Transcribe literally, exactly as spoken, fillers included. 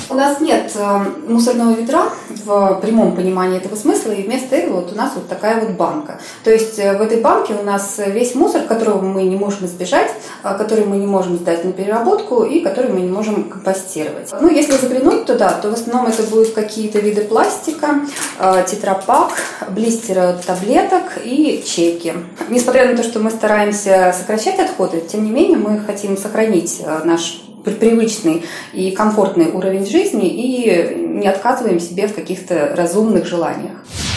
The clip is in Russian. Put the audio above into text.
У нас нет мусорного ведра в прямом понимании этого смысла, и вместо этого вот у нас вот такая вот банка. То есть в этой банке у нас весь мусор, которого мы не можем избежать, который мы не можем сдать на переработку и который мы не можем компостировать. Ну, если заглянуть туда, то в основном это будут какие-то виды пластика, тетрапак, блистеры от таблеток и чеки. Несмотря на то, что мы стараемся сокращать отходы, тем не менее мы хотим сохранить наш привычный и комфортный уровень жизни и не отказываем себе в каких-то разумных желаниях.